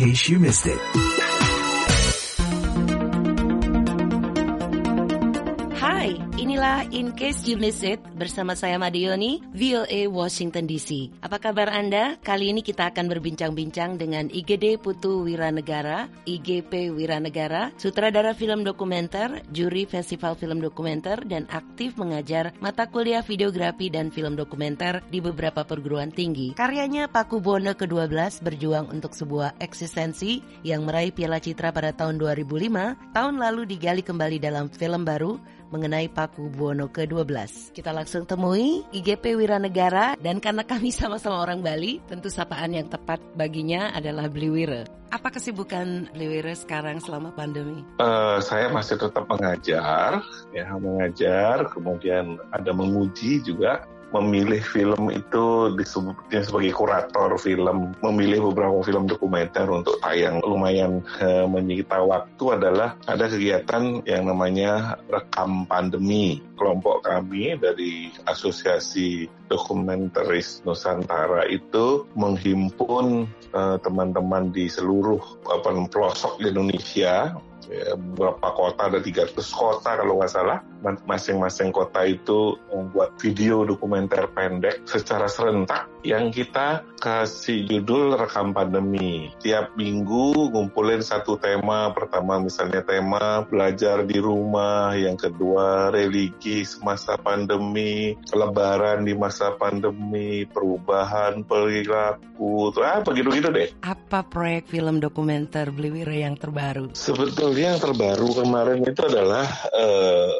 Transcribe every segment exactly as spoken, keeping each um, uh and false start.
case you missed it. Hai, inilah In Case You Missed It bersama saya Madioni, V O A Washington D C. Apa kabar Anda? Kali ini kita akan berbincang-bincang dengan I G D Putu Wiranegara, I G P Wiranegara, sutradara film dokumenter, juri festival film dokumenter, dan aktif mengajar mata kuliah videografi dan film dokumenter di beberapa perguruan tinggi. Karyanya Pakubono kedua belas berjuang untuk sebuah eksistensi yang meraih Piala Citra pada tahun dua ribu lima, tahun lalu digali kembali dalam film baru mengenai Pakubono kedua belas. Kita langsung temui I G P Wiranegara, dan karena kami sama-sama orang Bali, tentu sapaan yang tepat baginya adalah Bliwire. Apa kesibukan Bliwire sekarang selama pandemi? Uh, saya masih tetap mengajar, ya mengajar, kemudian ada menguji juga. Memilih film itu disebutnya sebagai kurator film, memilih beberapa film dokumenter untuk tayang lumayan e, menyita waktu adalah ada kegiatan yang namanya rekam pandemi. Kelompok kami dari Asosiasi Dokumentaris Nusantara itu menghimpun e, teman-teman di seluruh apa, pelosok di Indonesia. Ya, beberapa kota, ada tiga ratus kota kalau nggak salah. Masing-masing kota itu membuat video dokumenter pendek secara serentak yang kita kasih judul rekam pandemi. Tiap minggu ngumpulin satu tema. Pertama misalnya tema belajar di rumah, yang kedua religi semasa pandemi, lebaran di masa pandemi, perubahan perilaku, ah begitu-gitu deh. Apa proyek film dokumenter Bliwire yang terbaru? Sebetulnya yang terbaru kemarin itu adalah uh,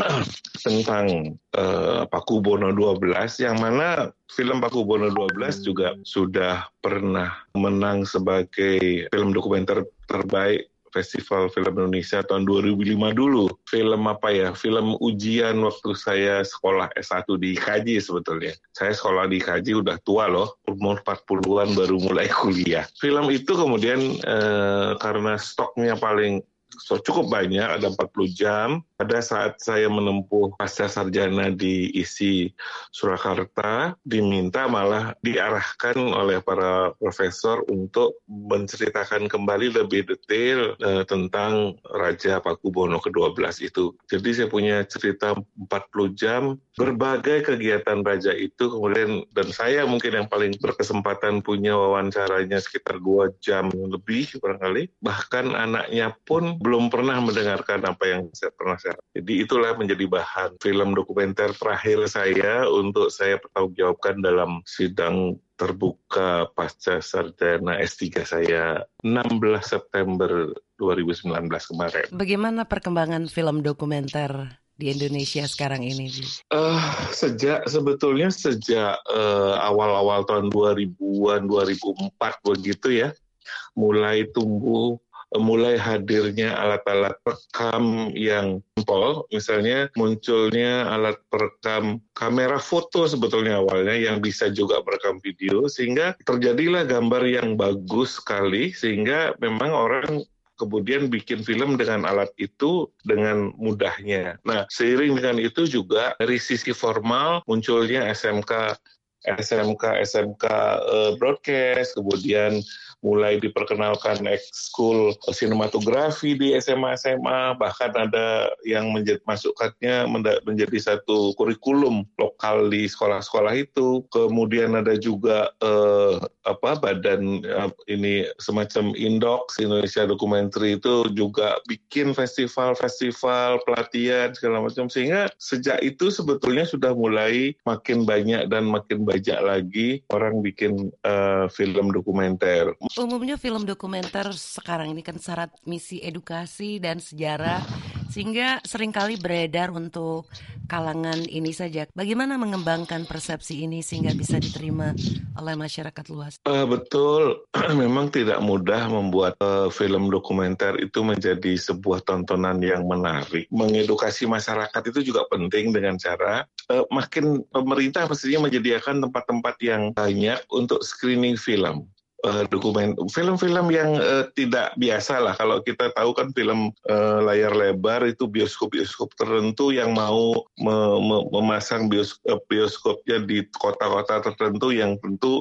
tentang uh, Pakubono dua belas, yang mana film Pakubono dua belas juga sudah pernah menang sebagai film dokumenter terbaik Festival Film Indonesia tahun dua ribu lima dulu. Film apa ya? Film ujian waktu saya sekolah S satu di I K J sebetulnya. Saya sekolah di I K J udah tua loh, umur empat puluhan baru mulai kuliah. Film itu kemudian eh, karena stoknya paling so, cukup banyak, ada empat puluh jam. Pada saat saya menempuh pasca sarjana di I S I Surakarta, diminta malah diarahkan oleh para profesor untuk menceritakan kembali lebih detail eh, tentang Raja Pakubono kedua belas itu. Jadi saya punya cerita empat puluh jam, berbagai kegiatan raja itu, kemudian dan saya mungkin yang paling berkesempatan punya wawancaranya sekitar dua jam lebih barangkali. Bahkan anaknya pun belum pernah mendengarkan apa yang saya pernah saya. Jadi itulah menjadi bahan film dokumenter terakhir saya untuk saya pertanggungjawabkan dalam sidang terbuka pasca sarjana S tiga saya enam belas September dua ribu sembilan belas kemarin. Bagaimana perkembangan film dokumenter di Indonesia sekarang ini? Uh, sejak sebetulnya sejak uh, awal-awal tahun dua ribuan, dua ribu empat begitu ya, mulai tumbuh, mulai hadirnya alat-alat perekam yang simpel, misalnya munculnya alat perekam kamera foto sebetulnya awalnya yang bisa juga merekam video, sehingga terjadilah gambar yang bagus sekali, sehingga memang orang kemudian bikin film dengan alat itu dengan mudahnya. Nah, seiring dengan itu juga dari sisi formal munculnya S M K S M K S M K uh, broadcast, kemudian mulai diperkenalkan ekskul sinematografi di S M A S M A, bahkan ada yang menjadi, masukkannya menjadi satu kurikulum lokal di sekolah-sekolah itu. Kemudian ada juga eh, apa badan eh, ini semacam Indox, Indonesia Documentary, itu juga bikin festival-festival pelatihan segala macam, sehingga sejak itu sebetulnya sudah mulai makin banyak dan makin banyak lagi orang bikin eh, film dokumenter. Umumnya film dokumenter sekarang ini kan syarat misi edukasi dan sejarah, sehingga seringkali beredar untuk kalangan ini saja. Bagaimana mengembangkan persepsi ini sehingga bisa diterima oleh masyarakat luas? Uh, betul, memang tidak mudah membuat uh, film dokumenter itu menjadi sebuah tontonan yang menarik. Mengedukasi masyarakat itu juga penting dengan cara uh, makin pemerintah mestinya menyediakan tempat-tempat yang banyak untuk screening film. Uh, dokumen film-film yang uh, tidak biasa lah. Kalau kita tahu kan film uh, layar lebar itu bioskop-bioskop tertentu yang mau me- me- memasang bioskop, bioskopnya di kota-kota tertentu yang tentu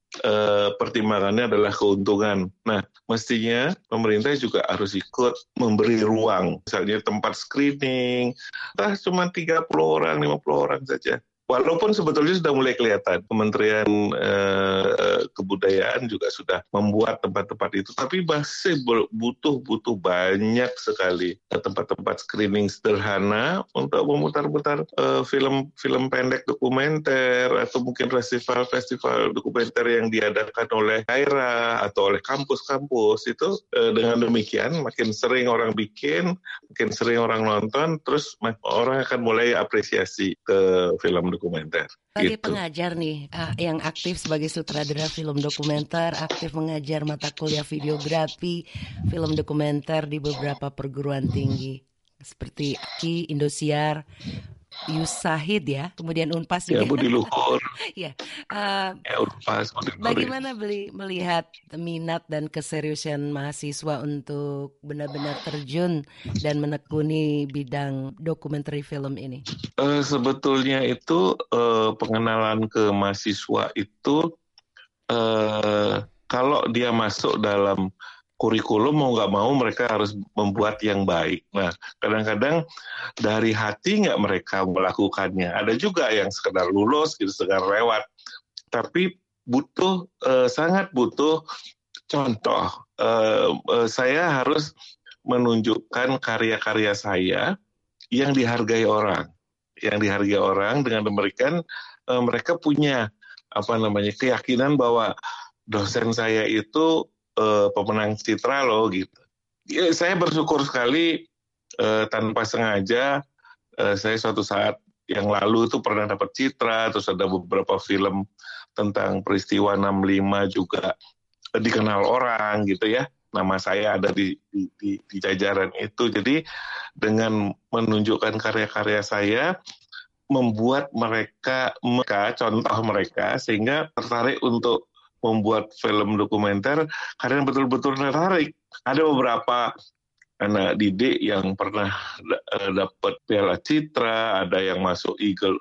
eh, pertimbangannya adalah keuntungan. Nah, mestinya pemerintah juga harus ikut memberi ruang, misalnya tempat screening, entah cuma tiga puluh orang, lima puluh orang saja. Walaupun sebetulnya sudah mulai kelihatan, Kementerian eh, Kebudayaan juga sudah membuat tempat-tempat itu, tapi masih butuh-butuh banyak sekali tempat-tempat screening sederhana untuk memutar-mutar eh, film-film pendek dokumenter, atau mungkin festival-festival dokumenter yang diadakan oleh daerah atau oleh kampus-kampus. Itu eh, dengan demikian makin sering orang bikin, makin sering orang nonton, terus orang akan mulai apresiasi ke film dokumenter. Sebagai Gitu. pengajar nih, uh, yang aktif sebagai sutradara film dokumenter, aktif mengajar mata kuliah videografi, film dokumenter di beberapa perguruan tinggi seperti A K I, Indosiar, Yusahid ya, kemudian Unpas juga. Ya, Budi Luhur. Ya, uh, ya, Unpas, Budi Luhur. Bagaimana beli, melihat minat dan keseriusan mahasiswa untuk benar-benar terjun dan menekuni bidang dokumenter film ini? Uh, sebetulnya itu uh, pengenalan ke mahasiswa itu uh, kalau dia masuk dalam kurikulum, mau nggak mau mereka harus membuat yang baik. Nah, kadang-kadang dari hati nggak mereka melakukannya. Ada juga yang sekedar lulus, gitu, sekedar lewat. Tapi butuh, eh, sangat butuh contoh. Eh, eh, saya harus menunjukkan karya-karya saya yang dihargai orang. Yang dihargai orang dengan memberikan eh, mereka punya apa namanya keyakinan bahwa dosen saya itu Uh, pemenang citra loh gitu. Ya, saya bersyukur sekali uh, tanpa sengaja uh, saya suatu saat yang lalu itu pernah dapat citra, terus ada beberapa film tentang peristiwa enam puluh lima juga uh, dikenal orang gitu ya. Nama saya ada di, di, di, di jajaran itu. Jadi dengan menunjukkan karya-karya saya membuat mereka, mereka contoh mereka sehingga tertarik untuk membuat film dokumenter, karena betul-betul tertarik. Ada beberapa anak didik yang pernah uh, dapat Piala Citra, ada yang masuk Eagle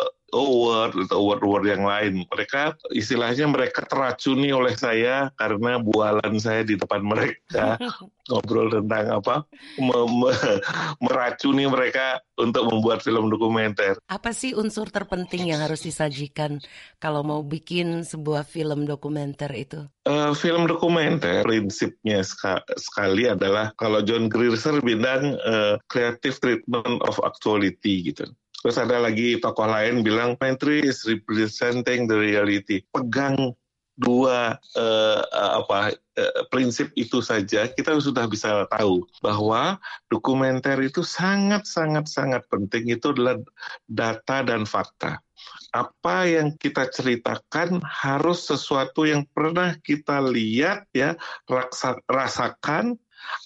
Award atau award-award yang lain. Mereka, istilahnya mereka teracuni oleh saya karena bualan saya di depan mereka ngobrol tentang apa, me- me- meracuni mereka untuk membuat film dokumenter. Apa sih unsur terpenting yang harus disajikan kalau mau bikin sebuah film dokumenter itu? Uh, film dokumenter prinsipnya ska- sekali adalah kalau John Grierson bilang uh, creative treatment of actuality gitu. Terus ada lagi tokoh lain bilang poetry is representing the reality. Pegang dua uh, apa uh, prinsip itu saja kita sudah bisa tahu bahwa dokumenter itu sangat sangat sangat penting. Itu adalah data dan fakta. Apa yang kita ceritakan harus sesuatu yang pernah kita lihat ya, raksa, rasakan,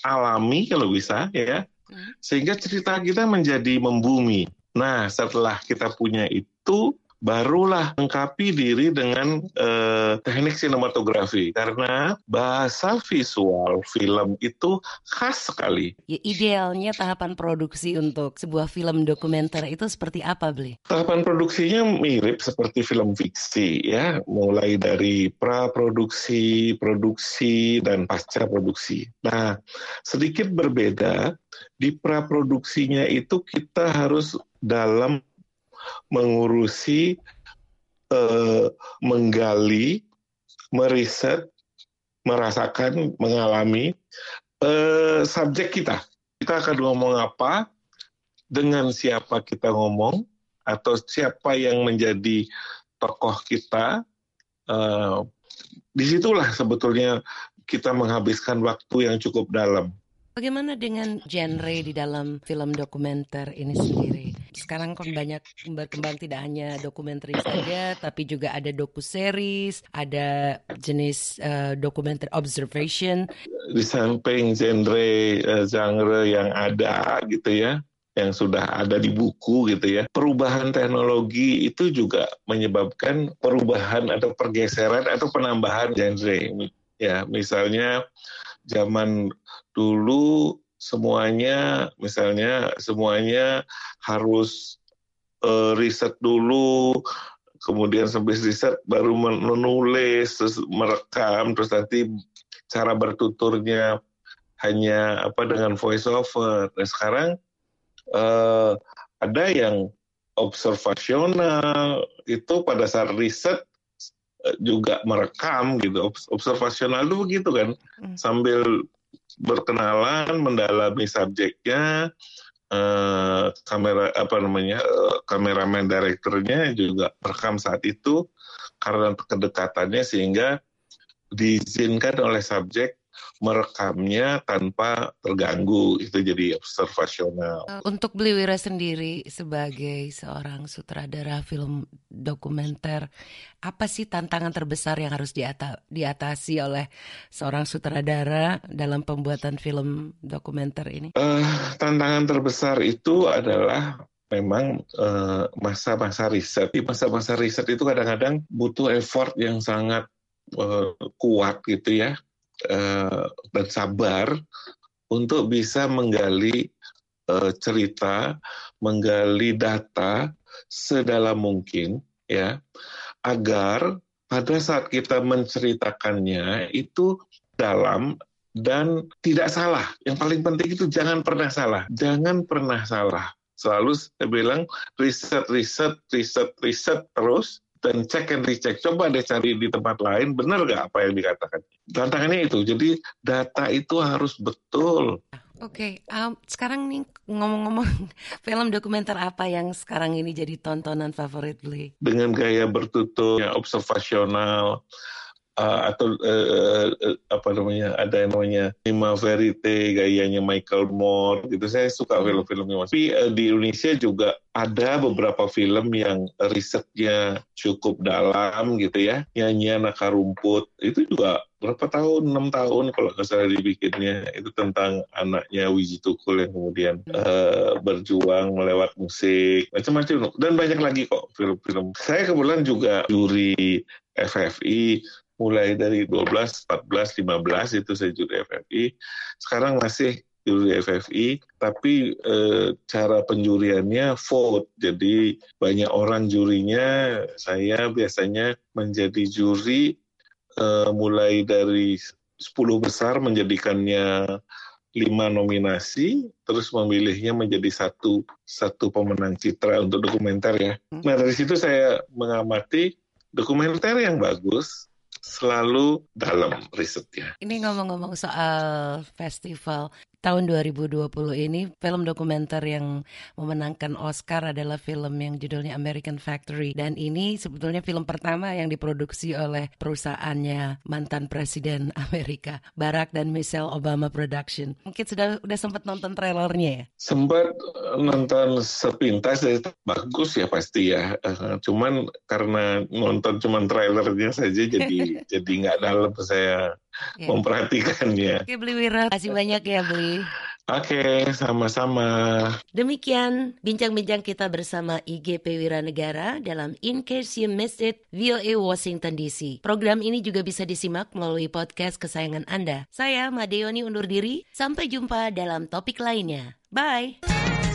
alami kalau bisa ya, sehingga cerita kita menjadi membumi. Nah, setelah kita punya itu, barulah lengkapi diri dengan eh, teknik sinematografi. Karena bahasa visual film itu khas sekali. Ya, idealnya tahapan produksi untuk sebuah film dokumenter itu seperti apa, Bli? Tahapan produksinya mirip seperti film fiksi, ya, mulai dari pra-produksi, produksi, dan pasca-produksi. Nah, sedikit berbeda, di pra-produksinya itu kita harus dalam mengurusi, eh, menggali, meriset, merasakan, mengalami eh, subjek kita. Kita akan ngomong apa, dengan siapa kita ngomong, atau siapa yang menjadi tokoh kita. Eh, disitulah sebetulnya kita menghabiskan waktu yang cukup dalam. Bagaimana dengan genre di dalam film dokumenter ini sendiri? Sekarang kan banyak berkembang, tidak hanya dokumenter saja, tapi juga ada doku-series, ada jenis uh, dokumenter observation. Di samping genre uh, genre yang ada gitu ya, yang sudah ada di buku gitu ya, perubahan teknologi itu juga menyebabkan perubahan atau pergeseran atau penambahan genre. Ya, misalnya zaman dulu semuanya, misalnya semuanya harus uh, riset dulu, kemudian habis riset baru menulis, terus merekam, terus nanti cara bertuturnya hanya apa dengan voice over. Nah sekarang uh, ada yang observasional, itu pada saat riset juga merekam gitu. Observasional itu begitu kan, hmm. sambil berkenalan, mendalami subjeknya, eh, kamera apa namanya, eh, kameramen direkturnya juga merekam saat itu karena kedekatannya sehingga diizinkan oleh subjek merekamnya tanpa terganggu, itu jadi observasional. Untuk Bliwira sendiri sebagai seorang sutradara film dokumenter, apa sih tantangan terbesar yang harus diata- diatasi oleh seorang sutradara dalam pembuatan film dokumenter ini? Uh, tantangan terbesar itu adalah memang uh, masa-masa riset. Di masa-masa riset itu kadang-kadang butuh effort yang sangat uh, kuat gitu ya. Uh, dan sabar untuk bisa menggali uh, cerita, menggali data sedalam mungkin ya, agar pada saat kita menceritakannya itu dalam dan tidak salah. Yang paling penting itu jangan pernah salah, jangan pernah salah. Selalu saya bilang riset, riset, riset, riset terus. Dan cek and recheck, coba deh cari di tempat lain, benar nggak apa yang dikatakan. Tantangannya itu, jadi data itu harus betul. Oke, okay, um, sekarang nih ngomong-ngomong film dokumenter apa yang sekarang ini jadi tontonan favorit Bli? Dengan gaya bertutur, ya, observasional, Uh, atau uh, uh, apa namanya, ada yang namanya Cinema Verite, gayanya Michael Moore gitu. Saya suka film-filmnya. Tapi uh, di Indonesia juga ada beberapa film yang risetnya cukup dalam gitu ya. Nyanyian Akar Rumput itu juga berapa tahun, enam tahun kalau nggak salah dibikinnya. Itu tentang anaknya Wiji Tukul yang kemudian uh, berjuang melewat musik, macam-macam. Dan banyak lagi kok film-film. Saya kebetulan juga juri F F I, mulai dari dua belas, empat belas, lima belas itu saya juri F F I. Sekarang masih juri F F I, tapi e, cara penjuriannya vote. Jadi banyak orang jurinya, saya biasanya menjadi juri e, mulai dari sepuluh besar menjadikannya lima nominasi, terus memilihnya menjadi satu satu pemenang citra untuk dokumenter ya. Nah dari situ saya mengamati dokumenter yang bagus selalu dalam risetnya. Ini ngomong-ngomong soal festival tahun dua ribu dua puluh ini, film dokumenter yang memenangkan Oscar adalah film yang judulnya American Factory. Dan ini sebetulnya film pertama yang diproduksi oleh perusahaannya mantan Presiden Amerika, Barack dan Michelle Obama Production. Mungkin sudah udah sempat nonton trailernya ya? Sempat nonton sepintas, bagus ya pasti ya. Cuman karena nonton cuman trailernya saja jadi jadi nggak dalam saya yeah. memperhatikannya. Oke, Bliwira, kasih banyak ya Bli. Oke, sama-sama. Demikian bincang-bincang kita bersama I G P Wiranegara dalam In Case You Missed It, V O A Washington D C. Program ini juga bisa disimak melalui podcast kesayangan Anda. Saya Madeoni undur diri, sampai jumpa dalam topik lainnya. Bye!